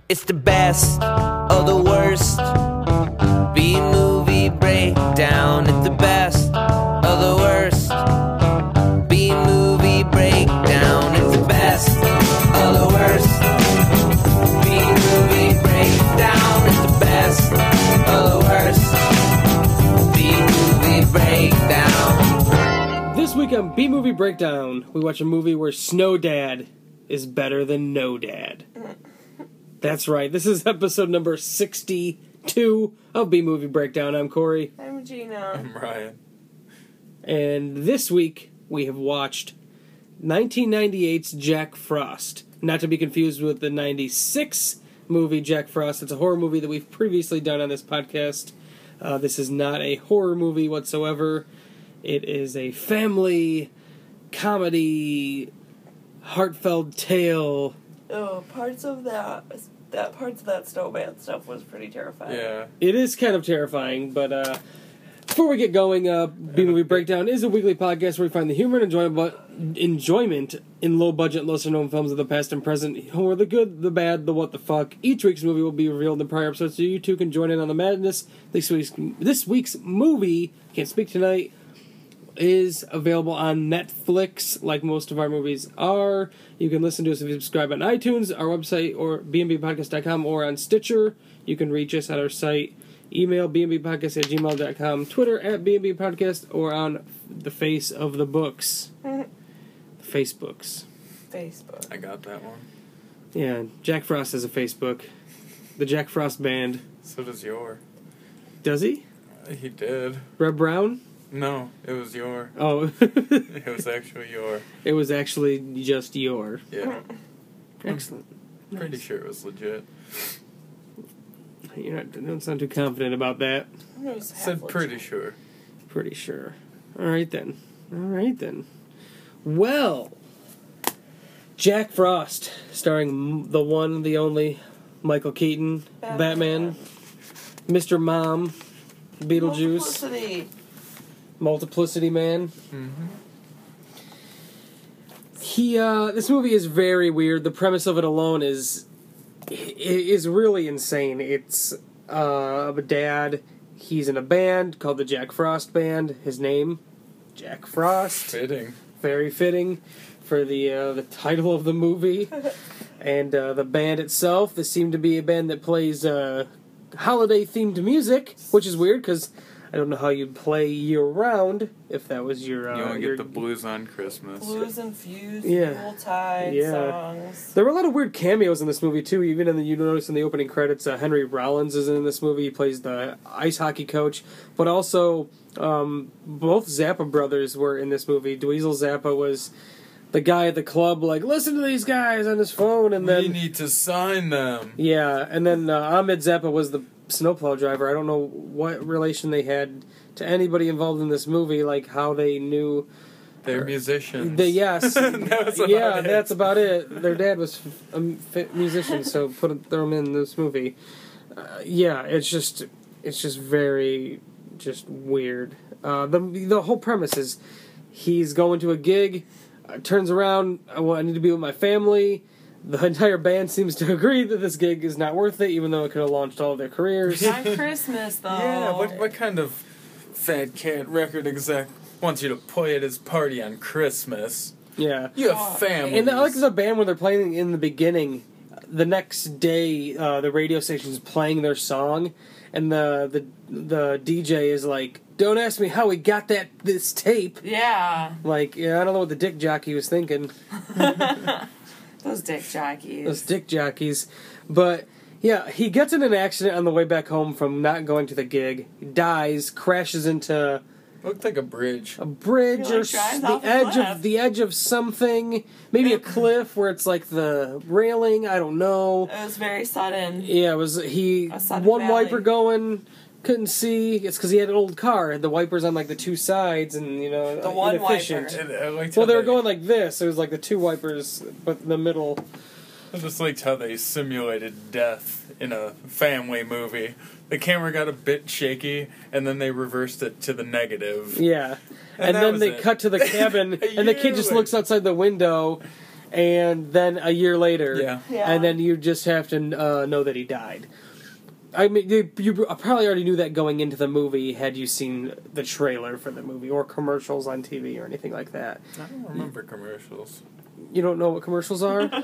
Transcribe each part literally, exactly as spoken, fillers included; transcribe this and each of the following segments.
It's the best of the worst. B-movie breakdown. It's the best of the worst. B-movie breakdown. It's the best of the worst. B-movie breakdown. It's the best of the worst. B-movie breakdown. This week on B-movie breakdown, we watch a movie where Snow Dad is better than No Dad. That's right. This is episode number sixty-two of B-Movie Breakdown. I'm Corey. I'm Gina. I'm Ryan. And this week, we have watched nineteen ninety-eight's Jack Frost. Not to be confused with the ninety-six movie Jack Frost. It's a horror movie that we've previously done on this podcast. Uh, this is not a horror movie whatsoever. It is a family comedy, heartfelt tale. Oh, parts of that, that parts of that snowman stuff was pretty terrifying. Yeah. It is kind of terrifying, but uh, before we get going, uh, B-Movie Breakdown is a weekly podcast where we find the humor and enjoyment, enjoyment in low-budget, lesser-known films of the past and present, or the good, the bad, the what the fuck. Each week's movie will be revealed in the prior episodes, so you too can join in on the madness. This week's, this week's movie, can't speak tonight, is available on Netflix, like most of our movies are. You can listen to us if you subscribe on iTunes, our website, or b m b podcast dot com, or on Stitcher. You can reach us at our site, email b m b podcast at gmail dot com, Twitter at b m b podcast, or on the face of the books. The Facebooks. Facebook. I got that one. Yeah, Jack Frost has a Facebook. The Jack Frost Band. So does your. Does he? Uh, he did. Red Brown? No, it was your. Oh. It was actually your. It was actually just your. Yeah. Excellent. Pretty Nice. sure it was legit. You're not, don't sound too confident about that. It was half Said pretty legit. sure. Pretty sure. All right then. All right then. Well, Jack Frost, starring m- the one, the only Michael Keaton, Batman, Batman. Mister Mom, Beetlejuice, Multiplicity. Multiplicity Man. Mm-hmm. He, uh, this movie is very weird. The premise of it alone is is really insane. It's uh, a dad. He's in a band called the Jack Frost Band. His name, Jack Frost. Fitting. Very fitting for the uh, the title of the movie. And uh, the band itself, this seemed to be a band that plays uh, holiday-themed music, which is weird because I don't know how you'd play year-round if that was your... Uh, You only your... get the blues on Christmas. Blues infused, Yeah. Yuletide Yeah. songs. There were a lot of weird cameos in this movie, too. Even in the, you notice in the opening credits, uh, Henry Rollins is in this movie. He plays the ice hockey coach. But also, um, both Zappa brothers were in this movie. Dweezil Zappa was the guy at the club, like, listen to these guys on his phone, and then... We need to sign them. Yeah, and then uh, Ahmed Zappa was the snowplow driver. I don't know what relation they had to anybody involved in this movie, like how they knew... They're musicians. The, yes. That was about yeah, it. that's about it. Their dad was a f- musician, so put throw him in this movie. Uh, yeah, it's just it's just very just weird. Uh, the the whole premise is he's going to a gig, uh, turns around, I, want, I need to be with my family. The entire band seems to agree that this gig is not worth it, even though it could have launched all of their careers. On Christmas, though. Yeah, what, what kind of fat cat record exec wants you to play at his party on Christmas? Yeah. You have families. And I like the band when they're playing in the beginning. The next day, uh, the radio station's playing their song, and the the the D J is like, "Don't ask me how we got that this tape." Yeah. Like, yeah, I don't know what the dick jockey was thinking. Those dick jockeys. Those dick jockeys, but yeah, he gets in an accident on the way back home from not going to the gig. He dies, crashes into Looked like a bridge. a bridge He, or like, s- drives the off a edge cliff. of the edge of something, maybe a cliff where it's like the railing. I don't know. It was very sudden. Yeah, it was he A sudden one valley. wiper going, couldn't see. It's because he had an old car. The wipers on like the two sides, and you know, The one inefficient. wiper. And I liked Well, how they were going like this. It was like the two wipers, but in the middle. I just liked how they simulated death in a family movie. The camera got a bit shaky, and then they reversed it to the negative. Yeah, And and, that then was they it. cut to the cabin, and the kid just You, looks outside the window, and then a year later, Yeah. Yeah. and then you just have to uh, know that he died. I mean, you, you probably already knew that going into the movie had you seen the trailer for the movie or commercials on T V or anything like that. I don't remember commercials. You don't know what commercials are? What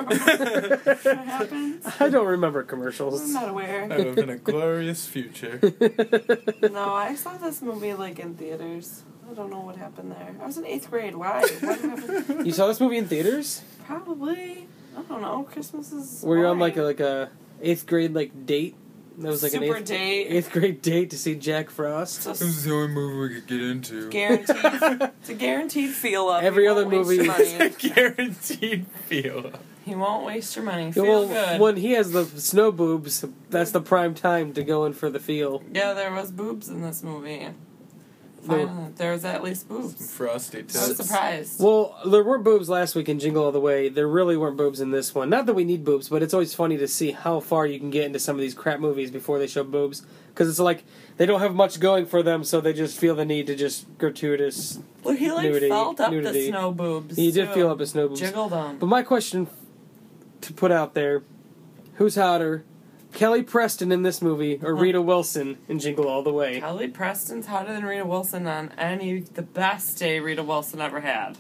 happens? I don't remember commercials. I'm not aware. I live in a glorious future. No, I saw this movie like in theaters. I don't know what happened there. I was in eighth grade. Why? What happened? You saw this movie in theaters? Probably. I don't know. Christmas is. Were you on boring. like a like a eighth grade like date? That was like Super an eighth, date. eighth grade date to see Jack Frost. It's a This is the only movie we could get into. guaranteed. It's a guaranteed feel up. Every He other won't waste movie- your money. Guaranteed feel. He won't waste your money. Feel Well, good. when he has the snow boobs, that's the prime time to go in for the feel. Yeah, there was boobs in this movie. There- Finally, there was at least Some boobs. frosty I was tits. surprised. Well, there weren't boobs last week in Jingle All the Way. There really weren't boobs in this one. Not that we need boobs, but it's always funny to see how far you can get into some of these crap movies before they show boobs. Because it's like they don't have much going for them, so they just feel the need to just gratuitous. Well, he like nudity- felt up nudity. the snow boobs. He did too. feel up his snow boobs. Jiggled them. But my question to put out there: who's hotter, Kelly Preston in this movie or Rita Wilson in Jingle All the Way? Kelly Preston's hotter than Rita Wilson on any the best day Rita Wilson ever had.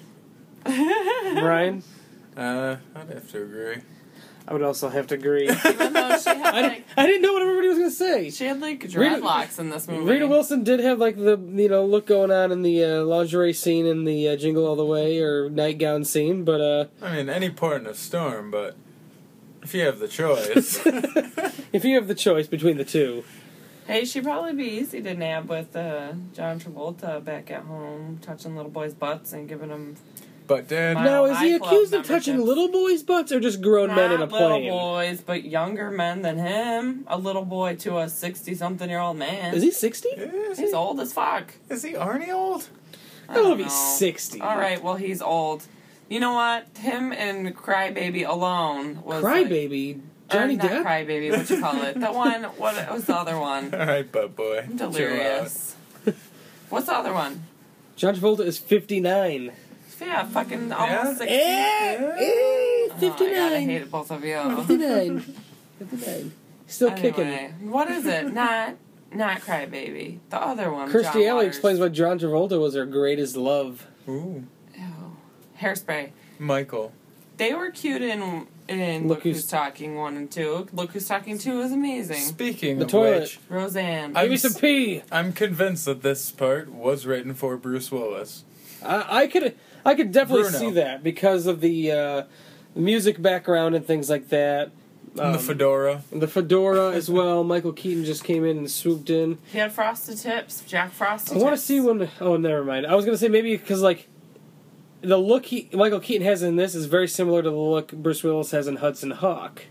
Brian, Uh, I'd have to agree. I would also have to agree. Even though she had I, like I didn't know what everybody was going to say. she had like Rita- dreadlocks in this movie. Rita Wilson did have like the you know look going on in the uh, lingerie scene in the uh, Jingle All the Way or nightgown scene, but uh, I mean, any part in a storm, but if you have the choice. if you have the choice between the two, Hey, she'd probably be easy to nab with uh, John Travolta back at home, touching little boys' butts and giving them But Dad, My- now is he high club accused of touching memberships. little boys' butts or just grown men in a not little plane? boys, but younger men than him. A little boy to a sixty-something-year-old man. Is he sixty? is He's he, old as fuck. is he Arnie old? I don't know if know. he's sixty. All right, well, he's old. You know what? Him and Crybaby alone was like- Crybaby, or Johnny not Depp. Crybaby, what you call it? The one, what was the other one? All right, butt boy. I'm delirious. What's the other one? John Travolta is fifty-nine. Yeah, fucking Yeah? almost sixty. Eh, eh, Oh, I gotta fifty-nine. hate both of you. fifty-nine. fifty-nine. Still kicking. Anyway, what is it? Not, not Crybaby. The other one. Kirstie John Alley Waters. explains why John Travolta was her greatest love. Ooh, Ew. Hairspray. Michael. They were cute in in Look Look, Who's- Who's Talking one and two. Look Who's Talking two is amazing. Speaking The of toilet. which, Roseanne. I- Give me some pee. I'm convinced that this part was written for Bruce Willis. I, I could I could definitely Bruno. see that because of the uh, music background and things like that. And Um, the fedora. the fedora as well. Michael Keaton just came in and swooped in. He had frosted tips. Jack Frosted I want to tips. see when. Oh, never mind. I was gonna say maybe because like the look he, Michael Keaton has in this is very similar to the look Bruce Willis has in Hudson Hawk,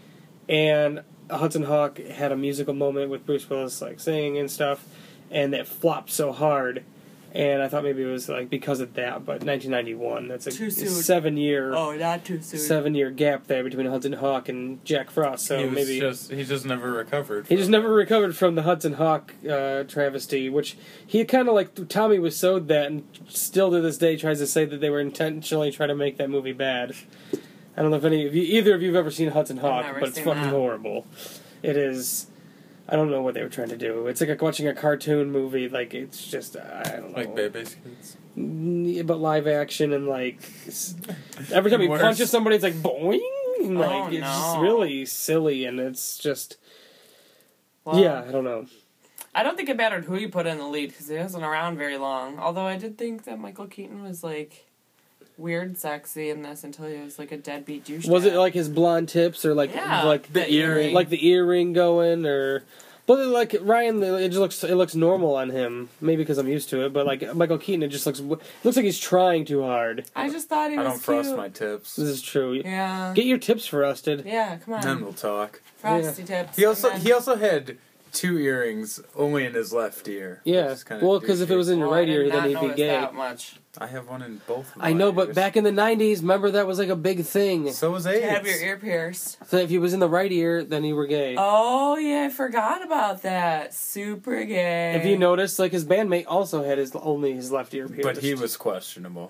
and Hudson Hawk had a musical moment with Bruce Willis like singing and stuff, and it flopped so hard. And I thought maybe it was like because of that, but nineteen ninety-one. That's a Too soon. seven year. Oh, not too soon. Seven year gap there between Hudson Hawk and Jack Frost, so he was maybe just he just never recovered. he just from never it. recovered from the Hudson Hawk uh, travesty, which he kind of like Tommy was sewed that, and still to this day tries to say that they were intentionally trying to make that movie bad. I don't know if any of you, either of you have ever seen Hudson Hawk, never but it's seen fucking that. horrible. It is. I don't know what they were trying to do. It's like watching a cartoon movie. Like it's just I don't know. Like Baby's Kids. Mm, but live action and like s- every time he Worse. punches somebody, it's like boing. And, like Oh, it's just no. really silly, and it's just Well, yeah. I don't know. I don't think it mattered who you put in the lead because he wasn't around very long. Although I did think that Michael Keaton was like weird sexy in this until he was like a deadbeat douche. Was it like his blonde tips or like Yeah, like the earring. like the earring going or? But like Ryan, it just looks it looks normal on him. Maybe because I'm used to it. But like Michael Keaton, it just looks it looks like he's trying too hard. I just thought he I was don't frost cute. my tips. This is true. Yeah. Get your tips frosted. Yeah, come on. Then we'll talk. Frosty tips. He also and then- he also had two earrings only in his left ear. Yeah. which is kinda Well, because if it was in your Oh, I right did ear, not then he'd be notice gay. that much. I have one in both of my I know, but ears. back in the nineties, remember that was like a big thing. So was To AIDS. have your ear pierced. So if he was in the right ear, then you were gay. Oh yeah, I forgot about that. Super gay. If you noticed, like his bandmate also had his only his left ear pierced. But he was questionable.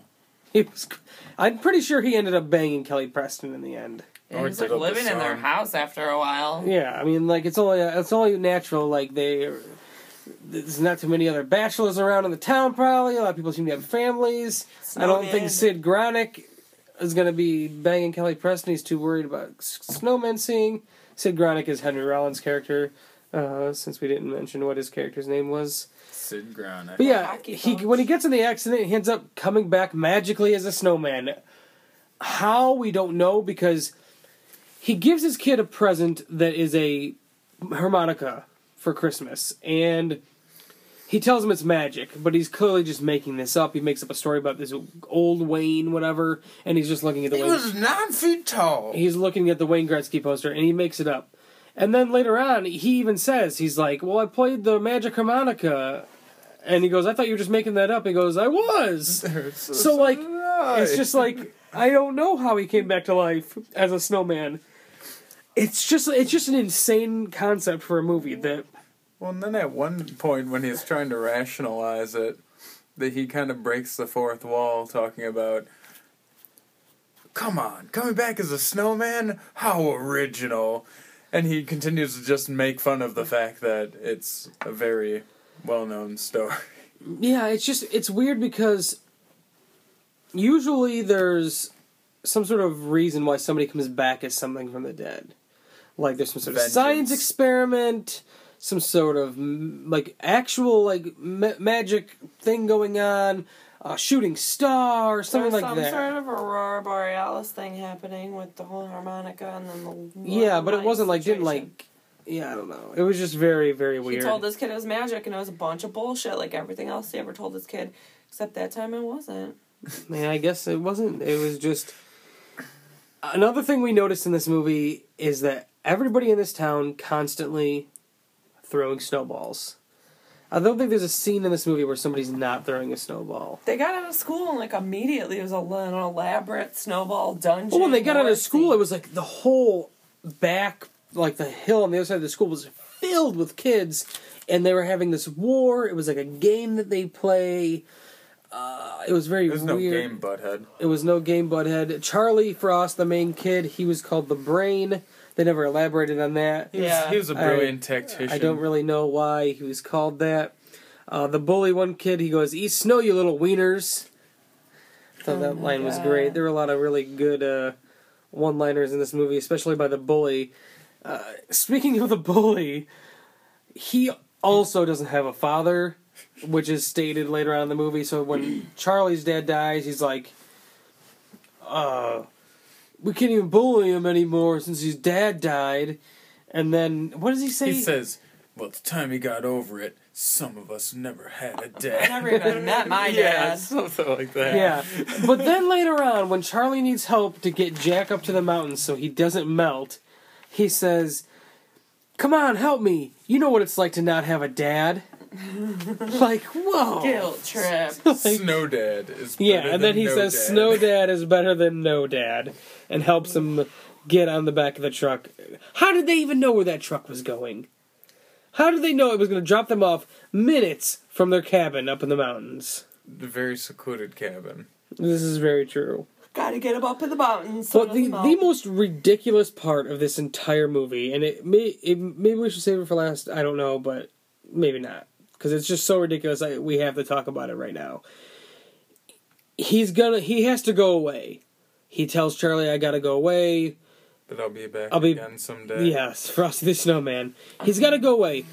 He was, I'm pretty sure he ended up banging Kelly Preston in the end. Yeah, he Or was like did up the living in their song. house after a while. Yeah, I mean, like, it's only it's only natural. Like, they, there's not too many other bachelors around in the town, probably. A lot of people seem to have families. I don't think Snowman. Sid Gronick is going to be banging Kelly Preston. He's too worried about s- snowmen seeing. Sid Gronick is Henry Rollins' character, uh, since we didn't mention what his character's name was. Sid Gronick. But yeah, Hockey he coach. when he gets in the accident, he ends up coming back magically as a snowman. How, we don't know, because he gives his kid a present that is a harmonica for Christmas, and he tells him it's magic, but he's clearly just making this up. He makes up a story about this old Wayne, whatever, and he's just looking at the He Wayne. was nine feet tall. He's looking at the Wayne Gretzky poster, and he makes it up. And then later on, he even says, he's like, well, I played the magic harmonica. And he goes, I thought you were just making that up. He goes, I was. so, So, like, did I. It's just like, I don't know how he came back to life as a snowman. It's just it's just an insane concept for a movie that... Well, and then at one point when he's trying to rationalize it, that he kind of breaks the fourth wall, talking about, come on, coming back as a snowman? How original. And he continues to just make fun of the fact that it's a very well-known story. Yeah, it's just, it's weird because usually there's some sort of reason why somebody comes back as something from the dead. Like there's some sort Vengeance. of science experiment, some sort of m- like actual like ma- magic thing going on, a shooting star, something There's like some that. sort of aurora borealis thing happening with the whole harmonica and then the Yeah, but it light wasn't like, didn't situation. like, yeah, I don't know. It was just very, very He weird. told this kid it was magic and it was a bunch of bullshit like everything else he ever told his kid. Except that time it wasn't. Yeah, I guess it wasn't. It was just... Another thing we noticed in this movie is that everybody in this town constantly throwing snowballs. I don't think there's a scene in this movie where somebody's not throwing a snowball. They got out of school and like immediately it was a, an elaborate snowball dungeon. Well, when they got out war of school, scene. it was like the whole back, like the hill on the other side of the school was filled with kids, and they were having this war. It was like a game that they play. Uh, it was very There's no weird. game, butthead. It was no game, butthead. Charlie Frost, the main kid, he was called the Brain. They never elaborated on that. He was, Yeah. he was a I- brilliant tactician. I don't really know why he was called that. Uh, the bully one kid, he goes, "Eat snow, you little wieners." I thought Oh that my line was God. great. There were a lot of really good uh, one-liners in this movie, especially by the bully. Uh, speaking of the bully, he also doesn't have a father, which is stated later on in the movie. So when Charlie's dad dies, he's like, uh, we can't even bully him anymore since his dad died. And then, what does he say? He says, well, it's time he got over it. Some of us never had a I dad. never even met my Yeah, dad. something like that. Yeah, but then later on, when Charlie needs help to get Jack up to the mountains so he doesn't melt, he says, "Come on, help me. You know what it's like to not have a dad." Like, whoa. Guilt trip. Snow Dad is better Yeah, and then than he no says, dad. "Snow Dad is better than no dad," and helps him get on the back of the truck. How did they even know where that truck was going? How did they know it was going to drop them off minutes from their cabin up in the mountains? The very secluded cabin. This is very true. Gotta get him up in the mountains. So But the, it doesn't the melt. most ridiculous part of this entire movie, and it may it, maybe we should save it for last, I don't know, but maybe not. Because it's just so ridiculous, I, we have to talk about it right now. He's gonna, he has to go away. He tells Charlie, I gotta go away. But I'll be back I'll be- again someday. Yes, Frosty the Snowman. He's gotta go away.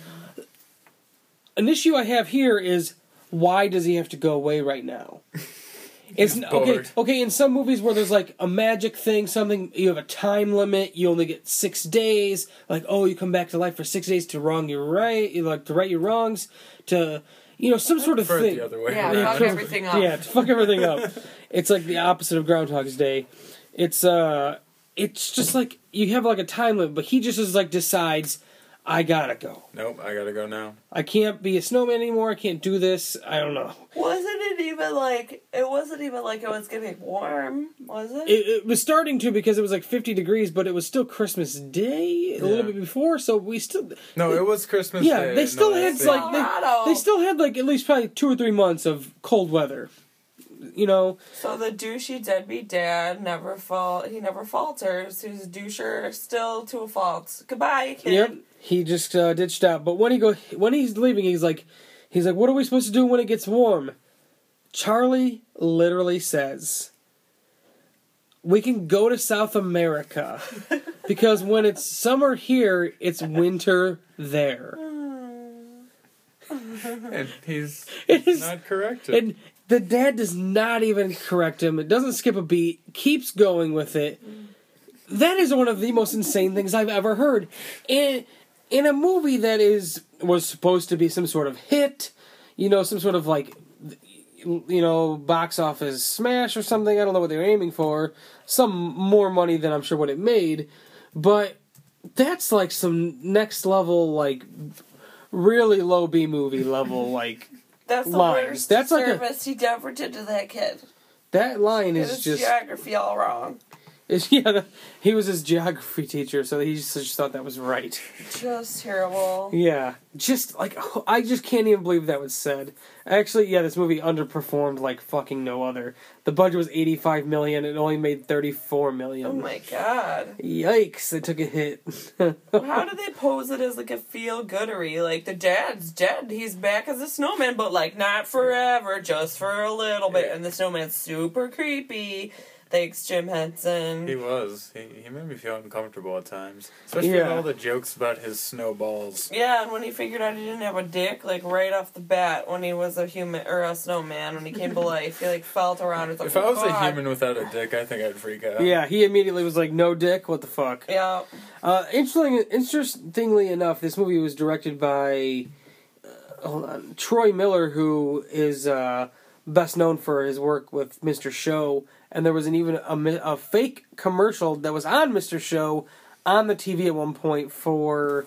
An issue I have here is, why does he have to go away right now? It's He's okay. bored. Okay, in some movies where there's like a magic thing, something you have a time limit, you only get six days. Like, oh, you come back to life for six days to wrong your right, you like to right your wrongs, to you know some sort of Prefer it thing. the other way Yeah, around. fuck everything up. Yeah, to fuck everything up. It's like the opposite of Groundhog's Day. It's uh, it's just like you have like a time limit, but he just is like decides, I gotta go. Nope, I gotta go now. I can't be a snowman anymore. I can't do this. I don't know. Wasn't it even like it wasn't even like it was getting warm, was it? It, it was starting to because it was like fifty degrees, but it was still Christmas Day a little Yeah. bit before, so we still. No, it was Christmas Yeah, Day. they still No, had that's like it. Colorado. they, they still had like at least probably two or three months of cold weather. you know. So the douchey deadbeat dad never fall. He never falters. He's a doucher still to a fault. Goodbye, kid. Yep. He just uh, ditched out. But when he go, when he's leaving, he's like, he's like, what are we supposed to do when it gets warm? Charlie literally says, we can go to South America because when it's summer here, it's winter there. And he's It is, not corrected. and the dad does not even correct him. It doesn't skip a beat. Keeps going with it. That is one of the most insane things I've ever heard. In in a movie that is was supposed to be some sort of hit, you know, some sort of like, you know, box office smash or something. I don't know what they were aiming for. Some more money than I'm sure what it made. But that's like some next level, like, really low B movie level, like, That's the lines. worst That's like a- service he ever did to that kid. that line It is was just... geography all wrong. is yeah, he was his geography teacher, so he just, just thought that was right. Just terrible. Yeah, just like, I just can't even believe that was said. Actually, yeah, this movie underperformed like fucking no other. The budget was eighty-five million dollars, it only made thirty-four million Oh dollars. my god. Yikes, it took a hit. How do they pose it as like a feel goodery? Like the dad's dead, he's back as a snowman, but like not forever, just for a little bit. And the snowman's super creepy. Thanks, Jim Henson. He was. He, he made me feel uncomfortable at times. Especially Yeah. with all the jokes about his snowballs. Yeah, and when he figured out he didn't have a dick, like right off the bat, when he was a human or a snowman, when he came to life, he like felt around. It's like, If I was oh, a God. human without a dick, I think I'd freak out. Yeah, he immediately was like, no dick, what the fuck? Yeah. Uh, interesting, interestingly enough, this movie was directed by uh, hold on, Troy Miller, who is uh, best known for his work with Mister Show, and there was an even a, mi- a fake commercial that was on Mister Show on the T V at one point for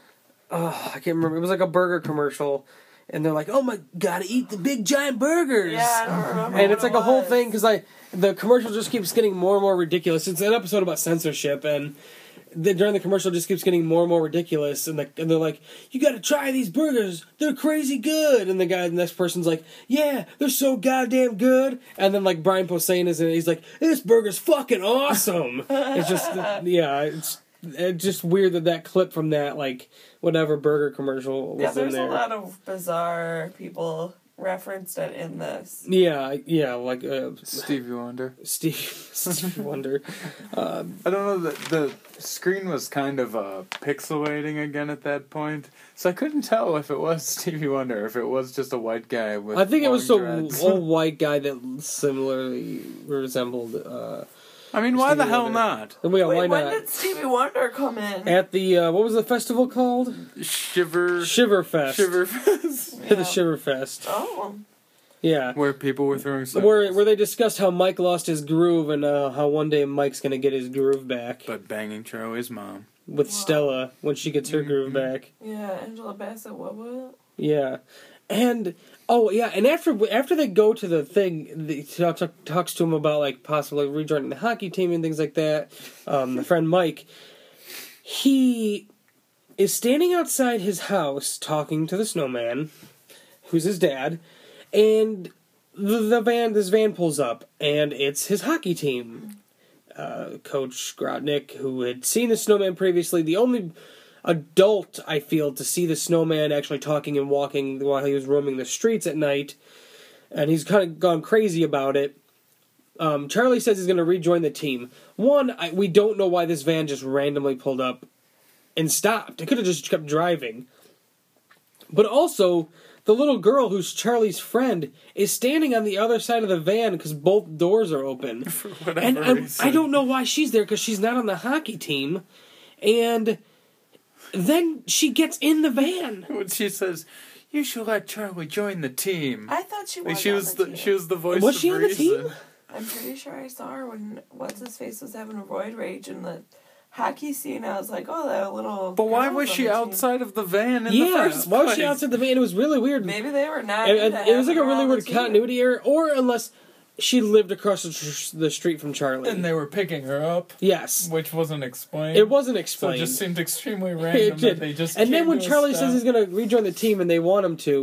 uh, I can't remember. It was like a burger commercial, and they're like, "Oh my, gotta eat the big giant burgers." Yeah, I don't remember. And what it's like it a whole was. thing because I the commercial just keeps getting more and more ridiculous. It's an episode about censorship, and the, during the commercial, it just keeps getting more and more ridiculous. And, the, and they're like, "You got to try these burgers; they're crazy good." And the guy, the next person's like, "Yeah, they're so goddamn good." And then like Brian Posehn is in it. He's like, "This burger's fucking awesome." It's just yeah, it's. It's just weird that that clip from that, like, whatever burger commercial was Yeah, in there's there. a lot of bizarre people referenced it in this. Yeah, yeah, like uh, Stevie Wonder. Steve, Stevie Wonder. Um, I don't know, the, the screen was kind of uh, pixelating again at that point, so I couldn't tell if it was Stevie Wonder, if it was just a white guy with I think it was some long dreads. old white guy that similarly resembled. Uh, I mean, why the Stevie hell Wonder. not? and we, Wait, why when not? did Stevie Wonder come in? At the uh, what was the festival called? Shiver... Shiverfest. Shiverfest. To the Shiverfest. Oh. Yeah. Where people were throwing stuff. Where where they discussed how Mike lost his groove and uh, how one day Mike's gonna get his groove back But banging Charlie's mom. with Wow. Stella when she gets her groove back. Yeah, Angela Bassett, what was it? Yeah, and oh yeah, and after after they go to the thing, he talk, talk, talks to him about like possibly rejoining the hockey team and things like that. Um, the friend Mike, he is standing outside his house talking to the snowman, who's his dad, and the, the van this van pulls up and it's his hockey team. Uh, Coach Grotnick, who had seen the snowman previously, the only adult, I feel, to see the snowman actually talking and walking while he was roaming the streets at night, and he's kind of gone crazy about it. Um, Charlie says he's going to rejoin the team. One, I, we don't know why this van just randomly pulled up and stopped. It could have just kept driving. But also, the little girl who's Charlie's friend is standing on the other side of the van because both doors are open. For whatever And I, reason. I don't know why she's there because she's not on the hockey team. And then she gets in the van. When she says, "You should let Charlie join the team." I thought she was. Like, she on was the, the team. she was the voice Was of she on the reason. team? I'm pretty sure I saw her when what's his face was having a roid rage in the hockey scene. I was like, oh, that little. But why girl's was on she the team. outside of the van in Yeah, the first why was place? she outside the van? It was really weird. Maybe they were not. It, into it, it was like a having her really on the weird team. continuity error, or unless she lived across the, tr- the street from Charlie. And they were picking her up, yes, which wasn't explained. it wasn't So it explained. just seemed extremely It random did. that they just and then came when to a Charlie stop. says he's going to rejoin the team and they want him to,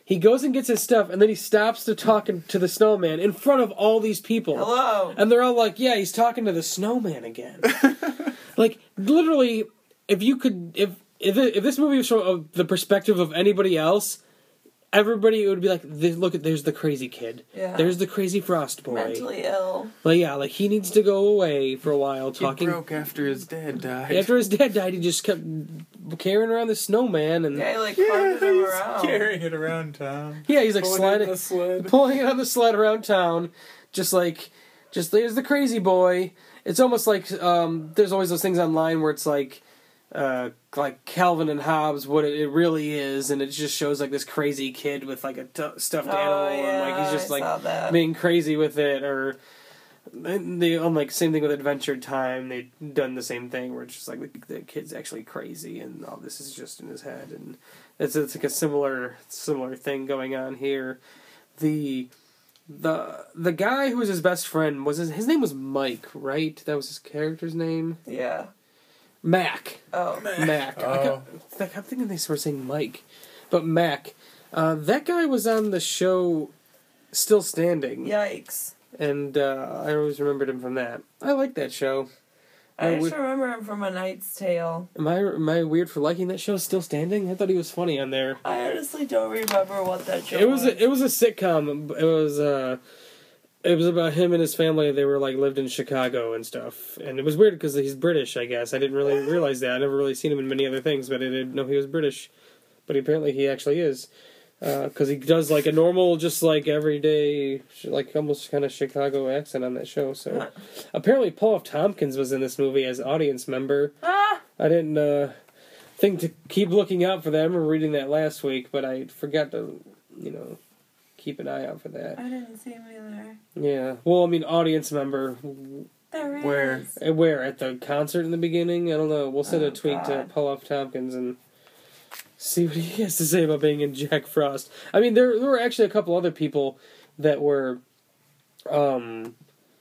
He goes and gets his stuff, and then he stops to talk to the snowman in front of all these people. Hello. And they're all like, yeah, he's talking to the snowman again. Like, literally, if you could... If if, it, if this movie was from the perspective of anybody else, everybody would be like, look, at there's the crazy kid. Yeah. There's the crazy frost boy. Mentally ill. Like, yeah, like, he needs to go away for a while He talking... broke after his dad died. After his dad died, he just kept carrying around the snowman, and... Yeah, he like yeah, carted him he's around. carrying it around town. Yeah, he's like Pulling it sliding, in the sled. pulling it on the sled around town, just like, just there's the crazy boy. It's almost like um, there's always those things online where it's like, uh, like Calvin and Hobbes, what it, it really is, and it just shows like this crazy kid with like a t- stuffed Oh, animal, yeah, and like he's just I saw like that. being crazy with it, or the um, like same thing with Adventure Time. They've done the same thing where it's just like the, the kid's actually crazy, and all this is just in his head, and it's it's like a similar similar thing going on here. The the the guy who was his best friend was his, his name was Mike, right? That was his character's name. Yeah. Mac. Oh. Mac. I, Oh. got, I'm thinking they were saying Mike, but Mac. Uh, that guy was on the show Still Standing, Yikes. and uh, I always remembered him from that. I like that show. I Uh, just we- remember him from A Knight's Tale. Am I am I weird for liking that show Still Standing? I thought he was funny on there. I honestly don't remember what that show It was was. a, it was a sitcom. It was uh, it was about him and his family. They were like lived in Chicago and stuff, and it was weird because he's British. I guess I didn't really realize that. I never really seen him in many other things, but I didn't know he was British. But apparently he actually is, because he does like a normal, just like everyday, like almost kind of Chicago accent on that show. So apparently Paul F. Tompkins was in this movie as audience member. Ah! I didn't uh, think to keep looking out for that. I remember reading that last week, but I forgot to, you know, keep an eye out for that. I didn't see him either. Yeah. Well, I mean, audience member. There he Where? is. Uh, Where? At the concert in the beginning? I don't know. We'll send Oh, a tweet to God. Paul F. Tompkins and see what he has to say about being in Jack Frost. I mean, there, there were actually a couple other people that were um,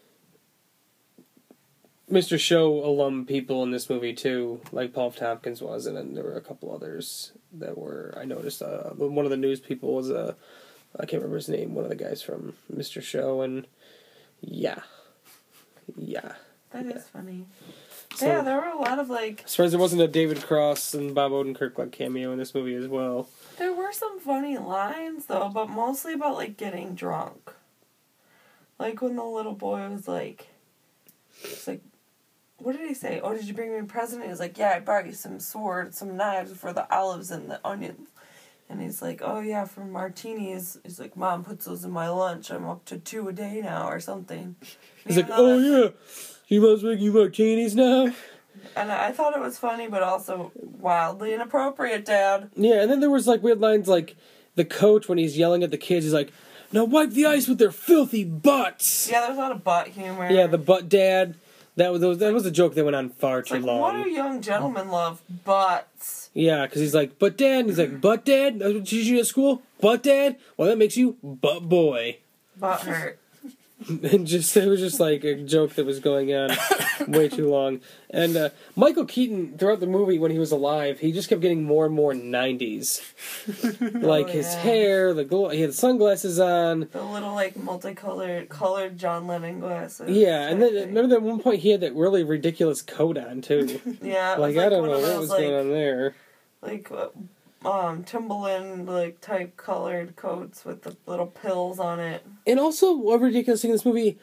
Mister Show alum people in this movie, too, like Paul F. Tompkins was, and then there were a couple others that were, I noticed, uh, one of the news people was, uh, I can't remember his name, one of the guys from Mister Show, and yeah. Yeah. That is funny. So, yeah, there were a lot of like. as far as there wasn't a David Cross and Bob Odenkirk like cameo in this movie as well. There were some funny lines though, but mostly about like getting drunk. Like when the little boy was like, he's like, what did he say? Oh, did you bring me a present? He was like, yeah, I brought you some swords, some knives for the olives and the onions. And he's like, oh yeah, for martinis. He's like, Mom puts those in my lunch. I'm up to two a day now or something. He's like, oh yeah, you must make you martinis now? And I thought it was funny, but also wildly inappropriate, Dad. Yeah, and then there was like weird lines like the coach when he's yelling at the kids, he's like, now wipe the ice with their filthy butts. Yeah, there's a lot of butt humor. Yeah, the butt dad. That was that was a joke that went on far It's too like, long. what do young gentlemen love? Butts. Yeah, because he's like, butt dad, and he's like, butt dad? That's what you teach you at school? Butt dad? Well, that makes you butt boy. Butt hurt. And just it was just like a joke that was going on way too long. And uh, Michael Keaton, throughout the movie when he was alive, he just kept getting more and more nineties. Like Oh, his yeah. hair, the gl- he had sunglasses on. The little, like, multicolored, colored John Lennon glasses. Yeah, and then type thing. remember that one point he had that really ridiculous coat on too. Yeah, it Like, was I don't one know of what those, was like, going on there. Like, uh, um, Timberland, like, type colored coats with the little pills on it. And also, a ridiculous thing in this movie,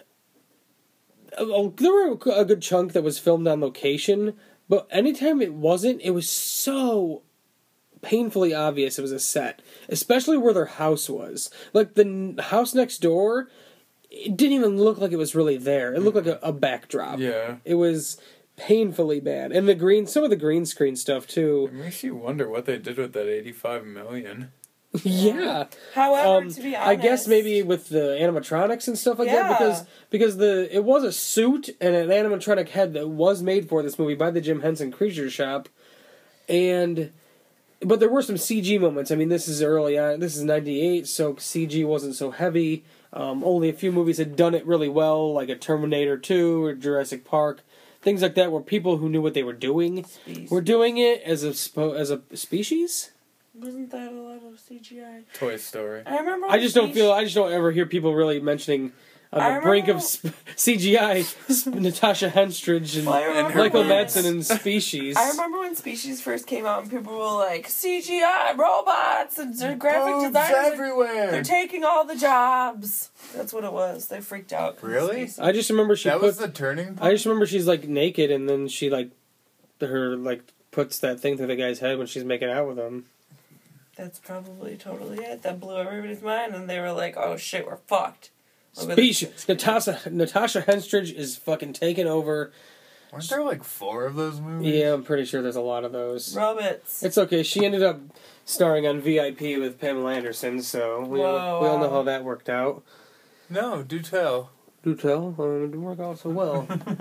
uh, there were a good chunk that was filmed on location, but anytime it wasn't, it was so painfully obvious it was a set. Especially where their house was. Like, the n- house next door, it didn't even look like it was really there. It looked like a, a backdrop. Yeah. It was painfully bad. And the green, some of the green screen stuff, too. It makes you wonder what they did with that eighty-five million. Yeah. However, Um, to be honest... I guess maybe with the animatronics and stuff like that, Yeah. because because the it was a suit and an animatronic head that was made for this movie by the Jim Henson Creature Shop, and but there were some C G moments. I mean, this is early on. This is ninety-eight, so C G wasn't so heavy. Um, only a few movies had done it really well, like a Terminator two or Jurassic Park, things like that, where people who knew what they were doing Species. were doing it as a spo- as a species. Wasn't that a lot of C G I? Toy Story. I remember. I just don't Species- feel. I just don't ever hear people really mentioning on I the brink of remember- sp- C G I Natasha Henstridge and Well, I remember her Michael when- Madsen in Species. I remember when Species first came out and people were like, C G I, robots, and they're graphic Boobs designers. Are, everywhere. they're taking all the jobs. That's what it was. They freaked out. Really? I just remember she that put. was the turning point. I just remember she's like naked and then she like, her like puts that thing through the guy's head when she's making out with him. That's probably totally it. That blew everybody's mind, and they were like, "Oh shit, we're fucked." Look at Species. Natasha Natasha Henstridge is fucking taking over. Weren't there like four of those movies? Yeah, I'm pretty sure there's a lot of those. Robots. It's okay. She ended up starring on V I P with Pamela Anderson, so we, Whoa, we all know wow. how that worked out. No, do tell. Do tell, uh, it didn't work out so well.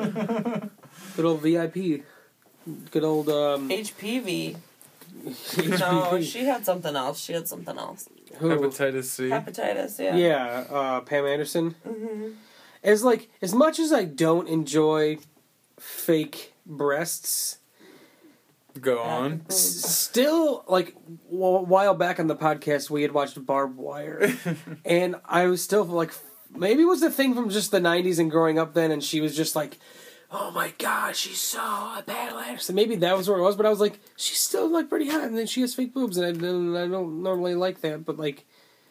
Good old V I P. Good old um, H P V. H P V. No, she had something else. She had something else. Who? Hepatitis C. Hepatitis. Yeah. Yeah, uh, Pam Anderson. Mm-hmm. As like as much as I don't enjoy fake breasts, Go on. s- still like a while back on the podcast we had watched Barbed Wire, and I was still like, maybe it was the thing from just the nineties and growing up then, and she was just like, oh my god, she's so a Pamela Anderson. Maybe that was where it was, but I was like, she's still like pretty hot, and then she has fake boobs, and I, and I don't normally like that, but like.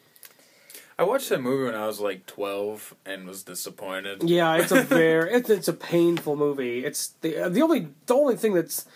I watched that movie when I was like twelve and was disappointed. Yeah, it's a very it's it's a painful movie. It's the the only the only thing that's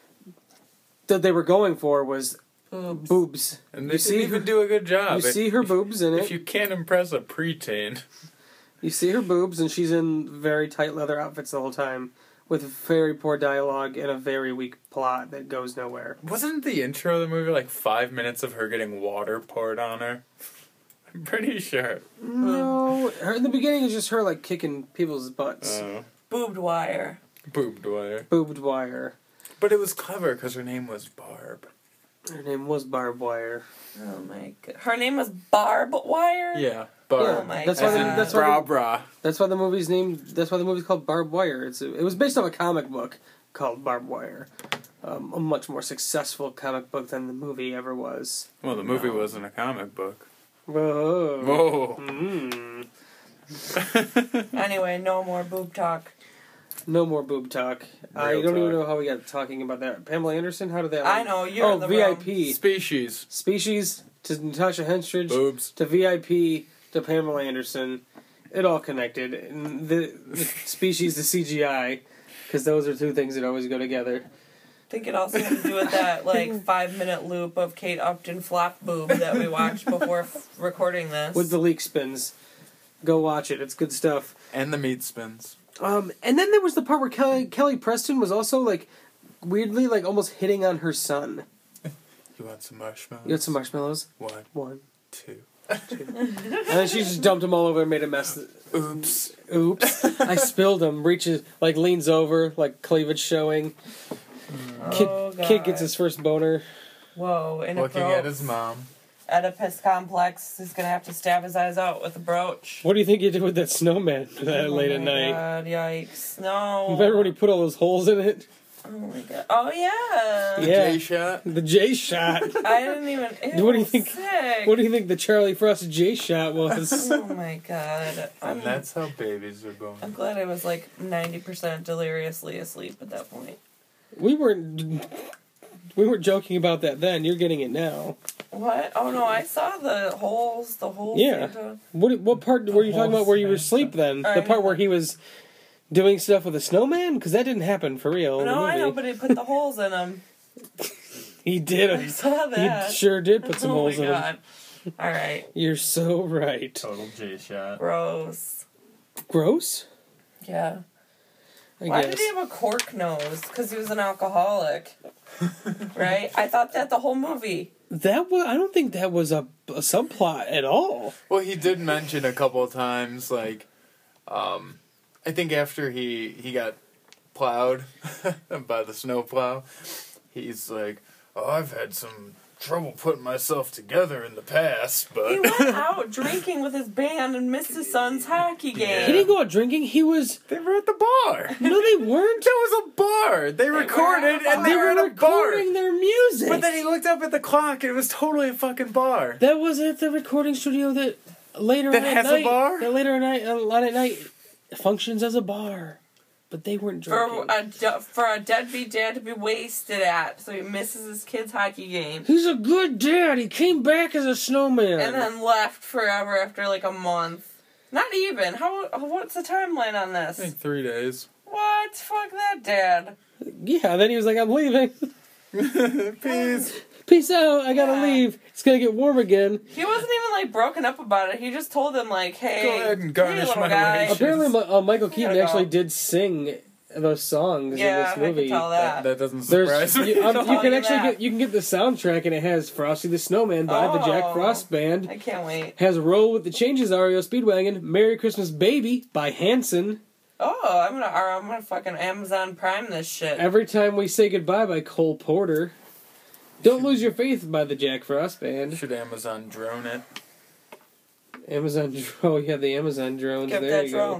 that they were going for was Boobs. boobs. And You they see didn't even her- do a good job. You If- see her boobs in If it. you can't impress a preteen. You see her boobs, and she's in very tight leather outfits the whole time, with very poor dialogue and a very weak plot that goes nowhere. Wasn't the intro of the movie like five minutes of her getting water poured on her? I'm pretty sure. No, her, in the beginning it's just her like kicking people's butts. Oh. Boobed wire. Boobed wire. Boobed wire. But it was clever because her name was Barb. Her name was Barbed Wire. Oh my god. Her name was Barb Wire? Yeah, Barb. Oh my That's why god. the- that's why bra the- bra. That's why the movie's named. That's why the movie's called Barbed Wire. It's it was based on a comic book called Barbed Wire, um, a much more successful comic book than the movie ever was. Well, the movie wasn't a comic book. Whoa. Whoa. Mm. Anyway, no more boob talk. No more boob talk. I Real don't even talk. know how we got talking about that. Pamela Anderson. How did that? I know, you're Oh, in the V I wrong. P Species. Species to Natasha Henstridge Boobs. to V I P to Pamela Anderson. It all connected. And the, the Species to C G I, because those are two things that always go together. I think it also had to do with that like five minute loop of Kate Upton flop boob that we watched before f- recording this. With the leak spins. Go watch it. It's good stuff. And the meat spins. Um, and then there was the part where Kelly, Kelly Preston was also like weirdly like almost hitting on her son. You want some marshmallows? You got some marshmallows? One, One. two. And then she just dumped them all over and made a mess. Oops. Oops. I spilled them. Reaches, like leans over, like cleavage showing. Kid, Oh, kid gets God. his first boner. Whoa, and Looking a at his mom. Oedipus complex is gonna have to stab his eyes out with a brooch. What do you think you did with that snowman that Oh late at my night? God, yikes. No. Remember when he put all those holes in it? Oh my god. Oh yeah. The Yeah. J shot. The J shot. I didn't even. Ew, What do you think- Sick. What do you think the Charlie Frost J shot was? Oh my god. I'm, And that's how babies are born. I'm glad I was like ninety percent deliriously asleep at that point. We weren't. We weren't joking about that then. You're getting it now. What? Oh no, I saw the holes. The holes. Yeah. Santa. What what part were you talking whole about where you were Santa. asleep then? I The part know. where he was doing stuff with a snowman? Because that didn't happen for real. in the No, I know, movie. but he put the holes in them. He did. I saw that. He sure did put some oh holes my in him. god. All right. You're so right. Total J shot. Gross. Gross? Yeah. I Why guess. did he have a cork nose? Because he was an alcoholic. Right? I thought that the whole movie. That was. I don't think that was a, a subplot at all. Well, he did mention a couple of times, like, um, I think after he he got plowed by the snowplow, he's like, "Oh, I've had some trouble putting myself together in the past, but He went out drinking with his band and missed his son's hockey game. He didn't go out drinking. He was. they were at the bar. No, they weren't. That was a bar. They recorded at a and they They were were at a bar. recording their music. But But then he looked up at the clock. It was totally a fucking bar. That was at the recording studio that later That on has at a night. bar? That later on at night, uh, on at night functions as a bar, but they weren't For drinking. a, de- for a deadbeat dad to be wasted at, so he misses his kid's hockey game. He's a good dad. He came back as a snowman. And then left forever after like a month. Not even. How? What's the timeline on I this? think three days. What? Fuck that dad. Yeah, then he was like, I'm leaving. Peace. Peace out. I gotta Yeah. leave. It's gonna get warm again. He wasn't even like broken up about it. He just told him like, "Hey, Go ahead and hey, garnish little my guy." wages. Apparently, Mi- uh, Michael Keaton gotta actually go. did sing those songs Yeah, in I this can movie. tell that. That doesn't There's surprise me. you, um, at you all. can you actually that. get you can get the soundtrack, and it has Frosty the Snowman by the Jack Oh. Frost Band. I can't wait. Has Roll with the Changes, R E O Speedwagon. Merry Christmas Baby by Hanson. Oh, I'm gonna, or I'm gonna fucking Amazon Prime this shit. Every Time We Say Goodbye by Cole Porter. Don't Lose Your Faith by the Jack Frost Band. Should Amazon drone it? Amazon. Oh, yeah, the Amazon drones. Get there that you drone. go.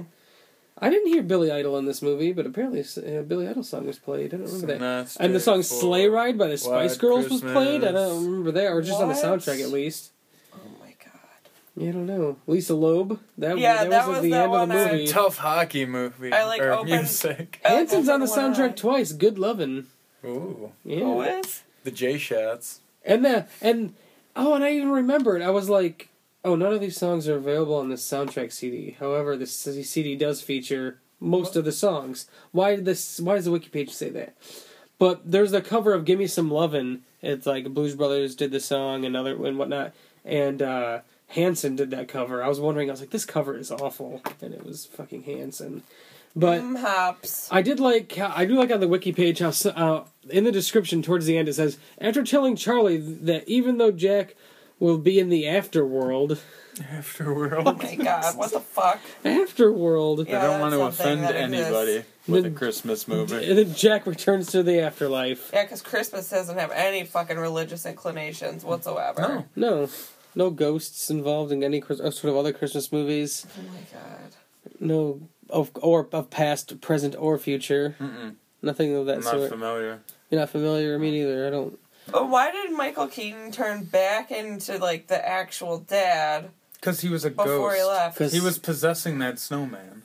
I didn't hear Billy Idol in this movie, but apparently a Billy Idol song was played. I don't remember that. Not And the song straightforward. Sleigh Ride by the Spice White Girls was played. I Christmas. don't remember that, or just on the What? soundtrack at least. Oh my god. Yeah, I don't know. Lisa Loeb. That, Yeah, that, that was at was the that end of one the I- movie. Tough hockey movie. I, like, or opened- music. I Hanson's on the opened one soundtrack eye. twice. Good Lovin'. Ooh. Yeah. Who is? The J Shots. And the and oh, and I even remembered. I was like, oh, none of these songs are available on this soundtrack C D. However, this C D does feature most of the songs. Why did this? Why does the wiki page say that? But there's the cover of "Gimme Some Lovin'." It's like Blues Brothers did the song and other and whatnot, and uh, Hanson did that cover. I was wondering. I was like, this cover is awful, and it was fucking Hanson. But Mm, hops. I did like how, I do like on the wiki page how uh, in the description towards the end it says, after telling Charlie that even though Jack will be in the afterworld, Afterworld. Oh my god, what the fuck? afterworld, Yeah, I don't want to that's something offend that exists. anybody with The- a Christmas movie. and then Jack returns to the afterlife. Yeah, because Christmas doesn't have any fucking religious inclinations whatsoever. No. No, no ghosts involved in any Chris- uh, sort of other Christmas movies. Oh my god. No, of or of past, present, or future. Mm-mm. Nothing of that I'm not sort. familiar. You're not familiar with me neither. I don't. But why did Michael Keaton turn back into, like, the actual dad Because he was a before ghost. he left? 'Cause- He was possessing that snowman.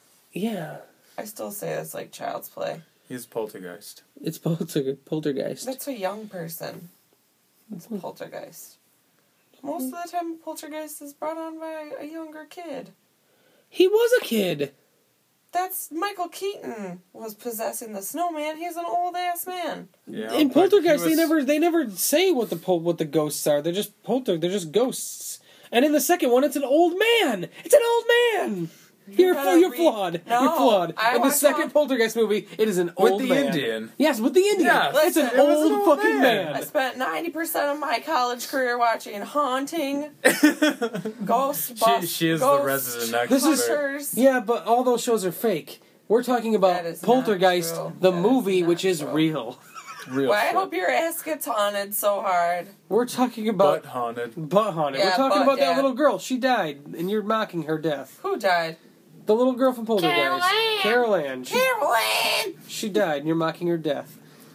Yeah, I still say it's like child's play. He's poltergeist. it's polter- poltergeist. That's a young person. It's a poltergeist. Most of the time, a poltergeist is brought on by a younger kid. He was a kid. That's Michael Keaton was possessing the snowman. He's an old ass man. Yeah. In but Poltergeist, he they was- never they never say what the pol- what the ghosts are. They're just polter. They're just ghosts. And in the second one, it's an old man. It's an old man. You're gotta you're read- flawed. No, you're flawed. I in the watched second one- Poltergeist movie, it is an With old the man. Indian. Yes, with the Indian. Yes. It's an Listen, it was old, an old fucking man. man. I spent ninety percent of my college career watching Haunting, Ghost She, Bust, she is the Ghost resident expert. This is- Hunters. Yeah, but all those shows are fake. We're talking about That is not Poltergeist, true. the That is movie, not which is true. real. Real Well, I shit. hope your ass gets haunted so hard. We're talking about Butt haunted. butt haunted. We're Yeah, talking butt, about that yeah. little girl. She died, and you're mocking her death. Who died? The little girl from Poltergeist, Carol Ann. Carol Ann. She, Carolyn! she died, and you're mocking her death.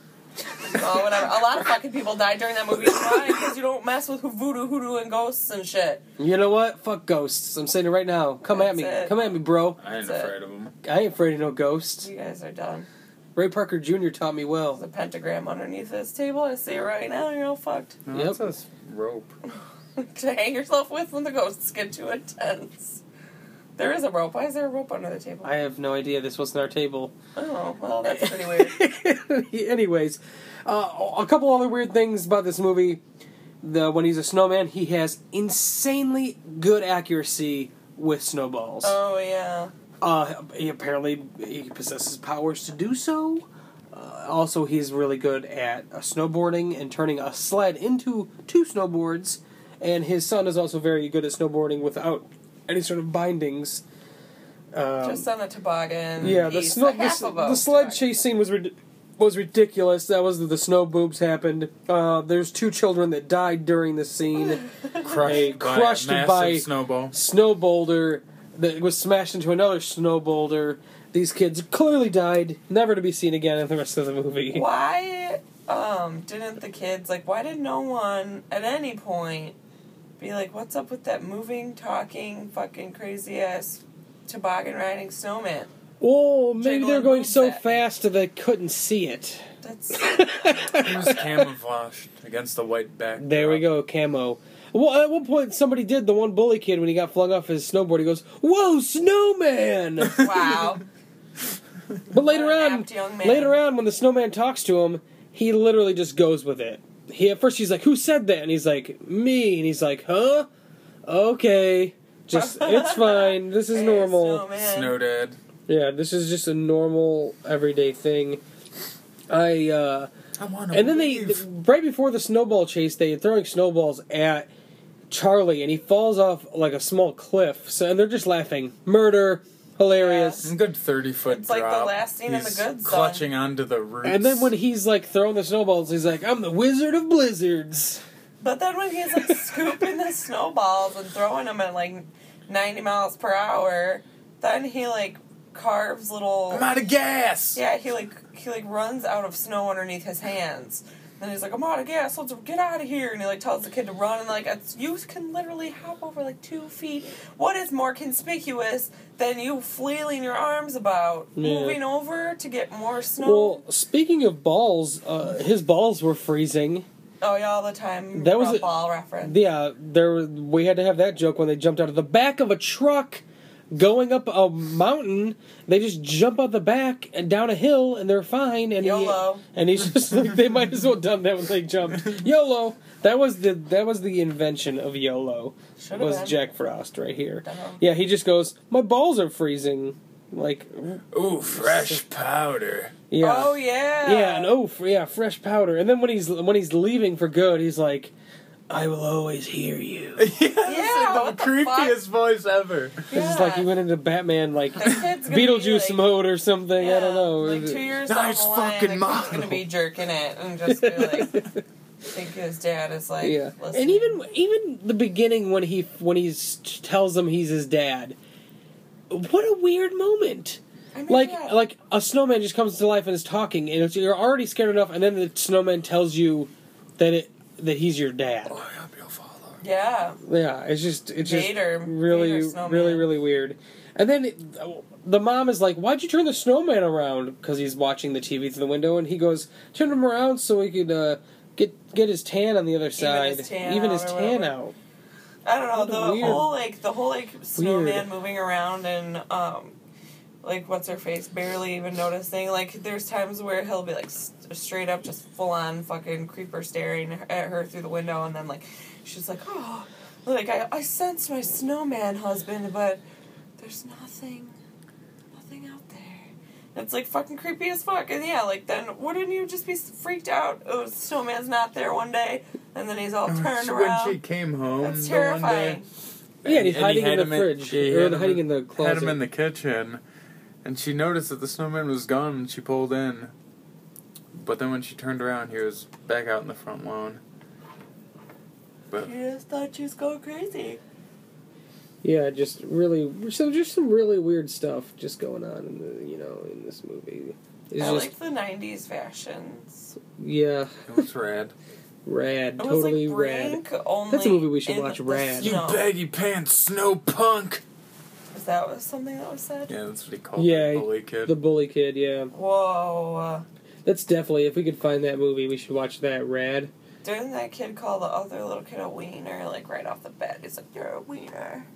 Oh, whatever. A lot of fucking people died during that movie. Why? Because you don't mess with voodoo, hoodoo, and ghosts and shit. You know what? Fuck ghosts. I'm saying it right now. Come at That's me. it. Come at me, bro. I ain't That's it. afraid of him. I ain't afraid of no ghosts. You guys are done. Ray Parker Junior taught me well. There's a pentagram underneath this table. I see it right now. You're all fucked. No, Yep. it says rope. To hang yourself with when the ghosts get too intense. There is a rope. Why is there a rope under the table? I have no idea. This wasn't our table. Oh, well, that's pretty weird. Anyways, uh, a couple other weird things about this movie. The when he's a snowman, he has insanely good accuracy with snowballs. Oh, yeah. Uh, he apparently he possesses powers to do so. Uh, also, he's really good at uh, snowboarding and turning a sled into two snowboards. And his son is also very good at snowboarding without any sort of bindings. Um, Just on a toboggan. yeah, the He's snow, a the, half s- of the a sled toboggan. chase scene was rid- was ridiculous. That was the snow boobs happened. Uh, there's two children that died during the scene. Crushed, by crushed a massive by- snowball. Snow boulder that was smashed into another snow boulder. These kids clearly died, never to be seen again in the rest of the movie. Why um, didn't the kids, like, why did no one at any point be like, what's up with that moving, talking, fucking crazy-ass toboggan riding snowman? Well, maybe Jiggle they're and going move so that. fast that they couldn't see it. That's... He was camouflaged against the white backdrop. There we go, camo. Well, at one point, somebody did, the one bully kid, when he got flung off his snowboard, he goes, "Whoa, snowman!" Wow. But later What an on, apt young man. later on, when the snowman talks to him, he literally just goes with it. He At first, he's like, "Who said that?" And he's like, "Me." And he's like, "Huh? Okay. Just, it's fine. This is Hey, normal." snowman. Snow Dad. Yeah, this is just a normal, everyday thing. I, uh... I want to And then they, right before the snowball chase, they are throwing snowballs at Charlie, and he falls off like a small cliff. So, and they're just laughing. Murder, hilarious. A good thirty foot It's drop. like the last scene in He's The Good Son. clutching onto the roots. And then when he's like throwing the snowballs, he's like, "I'm the Wizard of Blizzards." But then when he's like scooping the snowballs and throwing them at like ninety miles per hour, then he like carves little. I'm out of gas! Yeah, he like he like runs out of snow underneath his hands. Then he's like, "I'm out of gas. Let's get out of here." And he like tells the kid to run. And like, it's, you can literally hop over like two feet. What is more conspicuous than you flailing your arms about, Yeah. moving over to get more snow? Well, speaking of balls, uh, his balls were freezing. Oh yeah, all the time. That was a a- ball reference. Yeah, there was, we had to have that joke when they jumped out of the back of a truck going up a mountain. They just jump out the back and down a hill, and they're fine. And YOLO. He, and he's just like, they might as well done that when they jumped. YOLO. That was the that was the invention of YOLO. Should've Was been. Jack Frost right here? Dumb. Yeah, he just goes, "My balls are freezing." Like, Ooh, fresh powder. yeah. Oh yeah. Yeah, and oh, f- yeah, fresh powder. And then when he's when he's leaving for good, he's like, "I will always hear you." Yes, Yeah, the what the creepiest voice ever. This is like he went into Batman, like That kid's gonna be, Beetlejuice like- mode or something. I don't Yeah, know. Like two years Nice down the line, fucking the kid's model. gonna be jerking it and just be like, think his dad is like, Yeah, listening. and even even the beginning when he when he tells him he's his dad, what a weird moment. I mean, Like yeah. like a snowman just comes to life and is talking, and it's, you're already scared enough, and then the snowman tells you that it that he's your dad. Oh, I hope you'll follow. yeah, Yeah, it's just it's just Vader- really Vader snowman. really really weird. And then it, the mom is like, "Why'd you turn the snowman around?" Because he's watching the T V through the window, and he goes, "Turn him around so he could uh, get get his tan on the other side, his tan even out his or tan whatever." out." I don't know What a the weird- whole like the whole like snowman moving around and um like what's her face barely even noticing. Like there's times where he'll be like st- straight up just full on fucking creeper staring at her through the window, and then like she's like, "Oh, like I I sense my snowman husband, but there's nothing, nothing out there." It's like fucking creepy as fuck. And yeah, like then wouldn't you just be freaked out? Oh, the snowman's not there one day, and then he's all turned when around. she came home That's the one terrifying. day, Yeah, and he's and hiding he in had the him fridge, she or had the- him hiding in the closet. Had him in the kitchen, and she noticed that the snowman was gone, and she pulled in. But then when she turned around, he was back out in the front lawn. But You just thought she was going crazy. Yeah, just really so just some really weird stuff just going on in the you know in this movie. It's I just like the nineties fashions. yeah, it was rad. rad, It was totally like rad. Brink, only That's a movie we should in watch, the Rad. You snow. baggy pants, snow punk. Is that was something that was said? Yeah, that's what he called Yeah, that bully kid. The bully kid, yeah. Whoa. That's definitely, if we could find that movie, we should watch that. Rad. Didn't that kid call the other little kid a wiener, like right off the bat? He's like, "You're a wiener."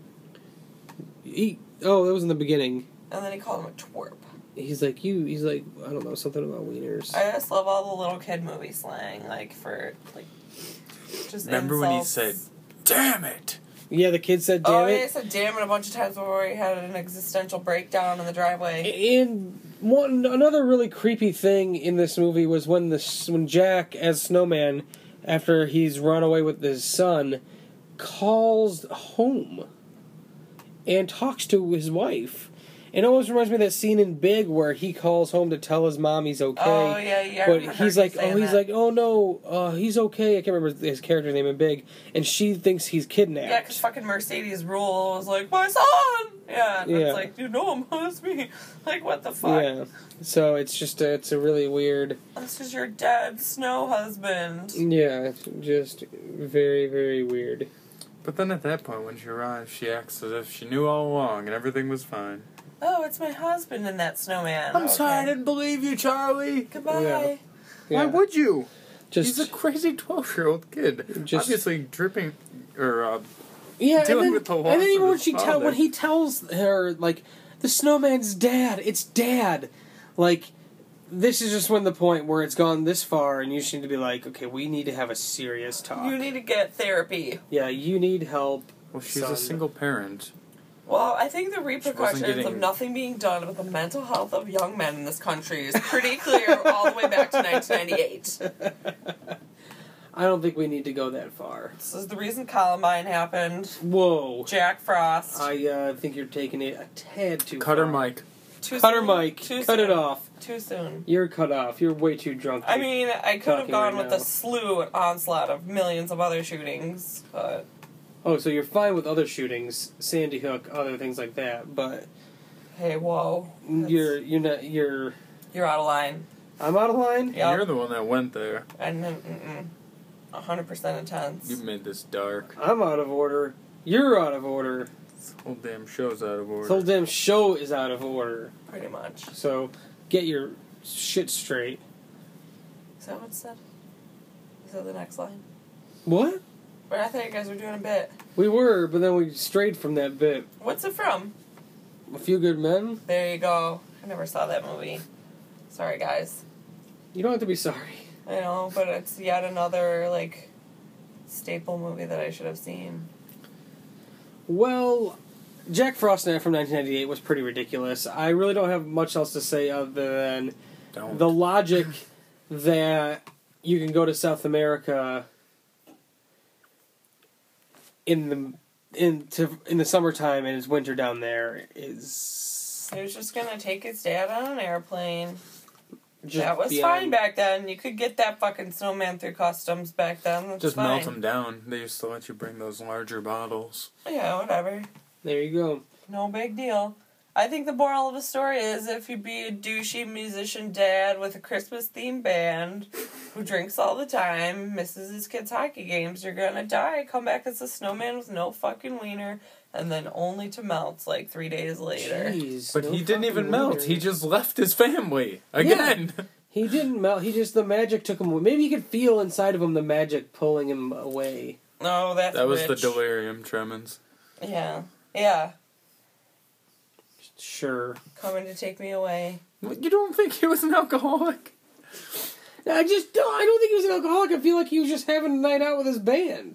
He, oh, that was in the beginning. And then he called him a twerp. He's like, you, he's like, I don't know, something about wieners. I just love all the little kid movie slang, like for, like, just Remember when he insults. said, "Damn it"? Yeah, the kid said, damn Oh, yeah, he it. said damn it a bunch of times before he had an existential breakdown in the driveway. And one another really creepy thing in this movie was when the when Jack as Snowman, after he's run away with his son, calls home and talks to his wife. It always reminds me of that scene in Big where he calls home to tell his mom he's okay. Oh, yeah, yeah. I But remember he's you like, saying oh, he's that. like, oh no, uh, he's okay. I can't remember his character's name in Big, and she thinks he's kidnapped. Yeah, because fucking Mercedes Rule was like, my son! Yeah, and Yeah. it's like, you know him, huh? It's me. Like, what the fuck? Yeah. So it's just a, it's a really weird. This is your dead snow husband. Yeah, it's just very very weird. But then at that point, when she arrives, she acts as if she knew all along and everything was fine. Oh, it's my husband in that snowman. I'm Okay. sorry, I didn't believe you, Charlie. Goodbye. Yeah. Yeah. Why would you? Just He's a crazy twelve-year-old kid. Just- Obviously dripping, or, uh, yeah, dealing and then, with the loss and then even of when his she tell father. when he tells her like the snowman's dad, it's dad. Like this is just when the point where it's gone this far, and you just need to be like, okay, we need to have a serious talk. You need to get therapy. yeah, you need help. well, she's son. a single parent. Well, I think the repercussions getting- of nothing being done with the mental health of young men in this country is pretty clear all the way back to nineteen ninety-eight. I don't think we need to go that far. This is the reason Columbine happened. Whoa. Jack Frost. I uh, think you're taking it a tad too Cut far. her mic. Too Cut her soon. mic. Too Cut soon. it off. Too soon. You're cut off. You're way too drunk. I mean, I could have Talking gone right with now. a slew and onslaught of millions of other shootings, but Oh, so you're fine with other shootings, Sandy Hook, other things like that, but hey, whoa. That's- you're you're not you're. You're out of line. I'm out of line. Yep. You're the one that went there. And mm-mm. one hundred percent intense. You made this dark. I'm out of order. You're out of order. This whole damn show's out of order. This whole damn show is out of order. Pretty much. So get your shit straight. Is that what it said? Is that the next line? What? But I thought you guys were doing a bit. We were, but then we strayed from that bit. What's it from? A Few Good Men. There you go. I never saw that movie. Sorry, guys. You don't have to be sorry. I know, but it's yet another, like, staple movie that I should have seen. Well, Jack Frost and I from nineteen ninety-eight was pretty ridiculous. I really don't have much else to say other than Don't. the logic that you can go to South America in the in to, in the summertime and it's winter down there is He was just gonna take his dad on an airplane. just that was beyond- fine back then. You could get that fucking snowman through customs back then. That's Just fine. melt them down. They used to let you bring those larger bottles. Yeah, whatever. There you go. No big deal. I think the moral of the story is if you be a douchey musician dad with a Christmas themed band who drinks all the time, misses his kids' hockey games, you're gonna die. Come back as a snowman with no fucking wiener, and then only to melt like three days later. Jeez, But no he didn't even fucking melt. wonder. He just left his family. Again. He didn't melt. He just the magic took him away. Maybe he could feel inside of him the magic pulling him away. No, that's That was the rich. delirium tremens. Yeah. Yeah. Sure. Coming to take me away. You don't think he was an alcoholic? I just don't. I don't think he was an alcoholic. I feel like he was just having a night out with his band.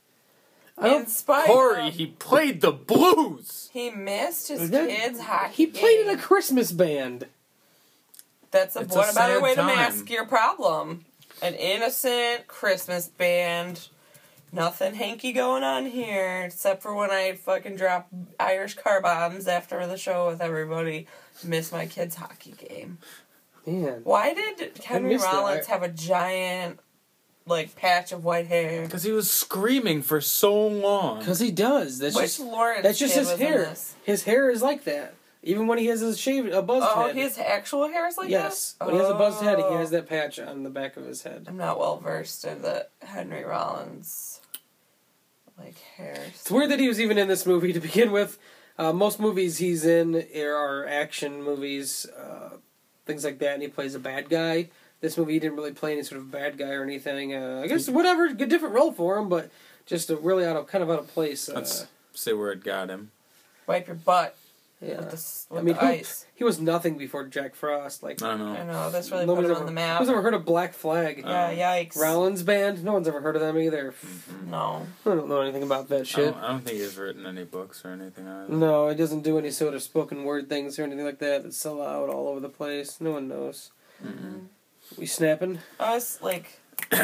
I In don't. spite Corey, of, he played the blues. he missed his That- kids' hockey He played in game. a Christmas band. That's a, It's what a a better sad way to time. mask your problem. An innocent Christmas band. Nothing hanky going on here, except for when I fucking drop Irish car bombs after the show with everybody. Miss my kid's hockey game. Man. Why did Henry missed it. Rollins I- have a giant, like, patch of white hair? Because he was screaming for so long. Because he does. That's Which just. Lawrence That's just kid his was in hair. this? His hair is like that. Even when he has his shaved a buzzed Oh, head. his actual hair is like yes. that? When he has a buzzed head, he Oh. has that patch on the back of his head. I'm not well versed in the Henry Rollins, like, hair. It's weird that he was even in this movie to begin with. Uh, most movies he's in are action movies, uh, things like that, and he plays a bad guy. This movie, he didn't really play any sort of bad guy or anything. Uh, I guess whatever, a different role for him, but just a really out of kind of out of place. Uh, Let's say where it got him. Wipe your butt yeah. with the, s- with I mean, the who- ice. he was nothing before Jack Frost. Like I don't know. I know, this really nobody's put him ever, on the map. Who's ever heard of Black Flag? Yeah, yikes. Rollins Band? No one's ever heard of them either. No. I don't know anything about that I shit. don't, I don't think he's written any books or anything either. No, it doesn't do any sort of spoken word things or anything like that that sell out all over the place. No one knows. Mm-mm. We snapping? Us, like,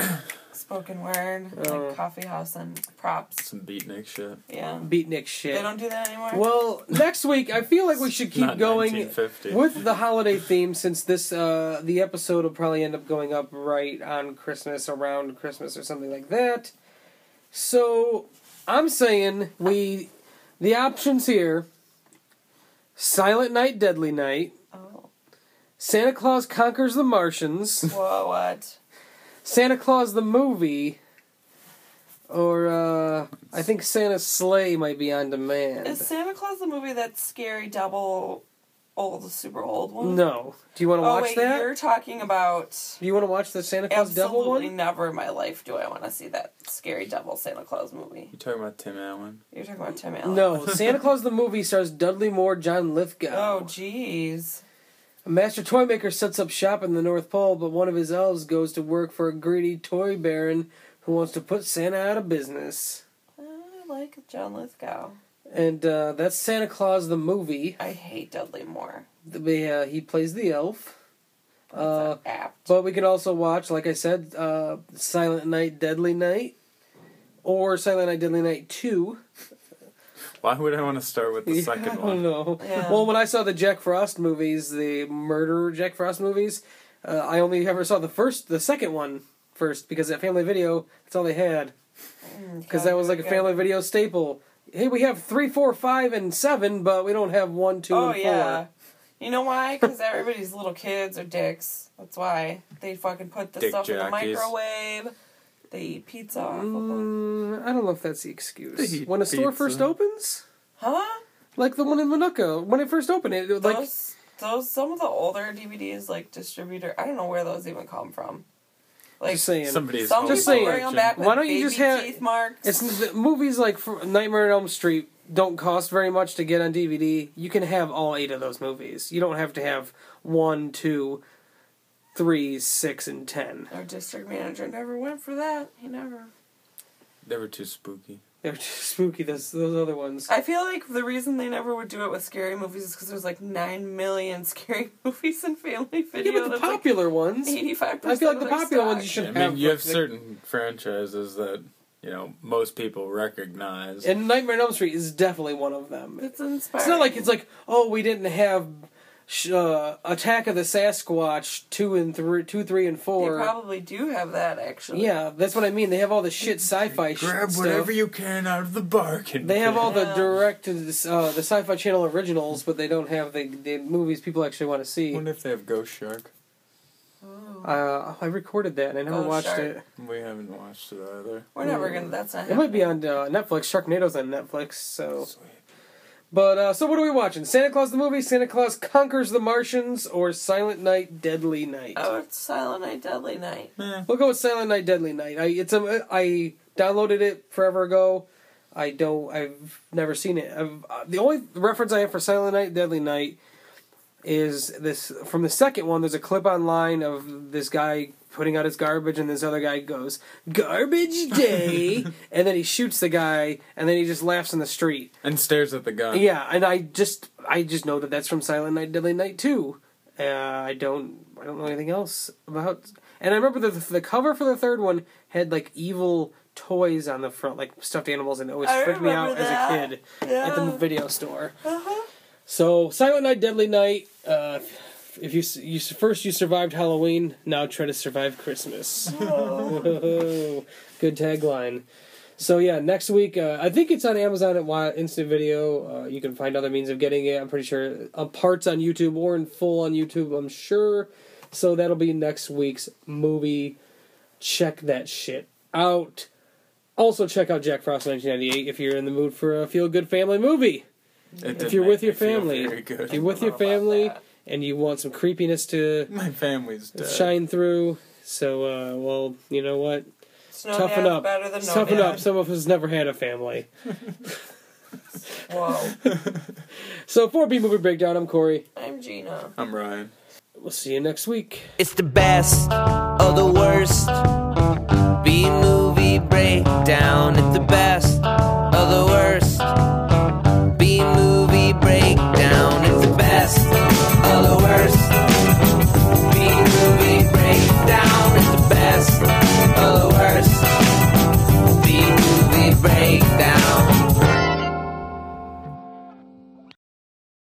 spoken word, Oh. like coffee house and props. Some beatnik shit. Yeah. Beatnik shit. They don't do that anymore? Well, next week I feel like we should keep Not going nineteen fifty. with the holiday theme since this uh, the episode will probably end up going up right on Christmas, around Christmas or something like that. So I'm saying we the options here Silent Night, Deadly Night, Oh. Santa Claus Conquers the Martians, Whoa, what? Santa Claus the Movie, or uh, I think Santa's Sleigh might be on demand. Is Santa Claus the movie that scary double old, super old one? No. Do you want to Oh, watch wait, that? you're talking about... Do you want to watch the Santa Claus Devil Absolutely one? never in my life do I want to see that scary double Santa Claus movie. You talking about Tim Allen? You're talking about Tim Allen. No. Santa Claus the Movie stars Dudley Moore, John Lithgow. Oh, jeez. A master toy maker sets up shop in the North Pole, but one of his elves goes to work for a greedy toy baron who wants to put Santa out of business. I like John Lithgow. And uh, that's Santa Claus the Movie. I hate Dudley Moore. The, uh, he plays the elf. That's Uh, apt. But we can also watch, like I said, uh, Silent Night, Deadly Night, or Silent Night, Deadly Night two. Why would I want to start with the Yeah, second I don't one? know. Yeah. Well, when I saw the Jack Frost movies, the murder Jack Frost movies, uh, I only ever saw the first, the second one first, because at Family Video, that's all they had. Because that was like a Family Video staple. Hey, we have three, four, five, and seven, but we don't have one, two, Oh, and four. yeah. You know why? Because everybody's little kids are dicks. That's why. They fucking put the Dick stuff in the jockeys. microwave. They eat pizza off of them. Mm, I don't know if that's the excuse. They eat When a store pizza. first opens, Huh? like the one in Minooka, when it first opened, it like Those, those, some of the older D V Ds, like, distributor, I don't know where those even come from. Like, just saying. Somebody's some home Just people saying. bring them back with Why don't you baby just have- teeth marks. It's the, movies like for Nightmare on Elm Street don't cost very much to get on D V D. You can have all eight of those movies. You don't have to have one, two, three, six, and ten. Our district manager never went for that. He never. They were too spooky. They're too spooky. Those those other ones. I feel like the reason they never would do it with scary movies is because there's like nine million scary movies in Family Video. Yeah, but the That's, like, popular ones. eighty-five percent I feel like of the their popular stock. ones you should I have. mean, you have like, certain franchises that, you know, most people recognize. And Nightmare on Elm Street is definitely one of them. It's inspiring. It's not like it's like, oh, we didn't have sh- uh, Attack of the Sasquatch two and three, two, three, and They four. probably do have that, actually. Yeah, that's what I mean. They have all the shit sci-fi sh- Grab stuff. whatever you can out of the bargain. They have all the Yeah. direct to this, uh, the Sci-Fi Channel originals, but they don't have the, the movies people actually want to I see. wonder if they have Ghost Shark. Oh. Uh, I recorded that and I never Ghost watched Shark. it. We haven't watched it either. We're never gonna. That's not. It might be on uh, Netflix. Sharknado's on Netflix. So, but uh, so what are we watching? Santa Claus the movie, Santa Claus Conquers the Martians, or Silent Night, Deadly Night? Oh, it's Silent Night, Deadly Night. Eh. We'll go with Silent Night, Deadly Night. I it's a I downloaded it forever ago. I don't. I've never seen it. I've, uh, the only reference I have for Silent Night, Deadly Night is this from the second one. There's a clip online of this guy putting out his garbage, and this other guy goes, "Garbage day," and then he shoots the guy, and then he just laughs in the street. And stares at the gun. Yeah, and I just I just know that that's from Silent Night, Deadly Night two. Uh, I don't I don't know anything else about. And I remember the the cover for the third one had like evil toys on the front, like stuffed animals, and it always I freaked me out remember that. as a kid at the Yeah. video store. Uh-huh. So Silent Night, Deadly Night. Uh, if you you first you survived Halloween, now try to survive Christmas. Oh. Good tagline. So yeah, next week uh, I think it's on Amazon at Wi- Instant Video. Uh, you can find other means of getting it. I'm pretty sure uh, parts on YouTube or in full on YouTube. I'm sure. So that'll be next week's movie. Check that shit out. Also check out Jack Frost nineteen ninety-eight if you're in the mood for a feel-good family movie. It did If you're make with me your feel family, very good. if you're with I your don't know about family that. and you want some creepiness to My family's dead. shine through, so uh, well, you know what? Snow Toughen Dad's up. Better than no Toughen Dad. up. Some of us never had a family. Whoa. So for B Movie Breakdown, I'm Corey. I'm Gina. I'm Ryan. We'll see you next week. It's the best of the worst.